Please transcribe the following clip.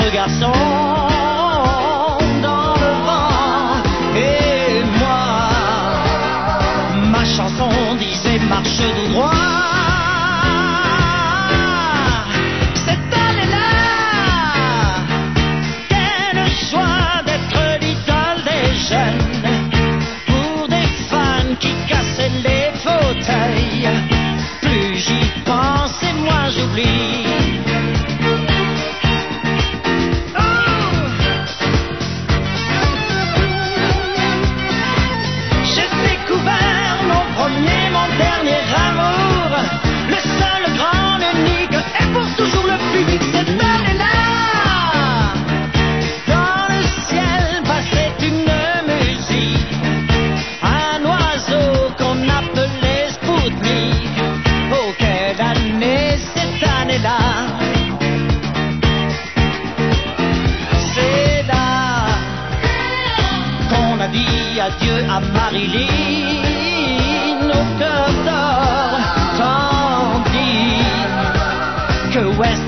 autre garçon dans le vent. Et moi, ma chanson disait marche tout droit. Cette année-là, quel choix d'être l'idole des jeunes pour des fans qui cassaient les fauteuils. Plus j'y pense et moins j'oublie. J'ai découvert mon premier, mon dernier amour, le seul, grand, l'unique et pour toujours le public. Cette année-là, dans le ciel passait une musique, un oiseau qu'on appelait Spoutnik. Oh, quelle année, cette année-là. C'est là qu'on a dit adieu à Marilyn au cœur d'or, tandis que West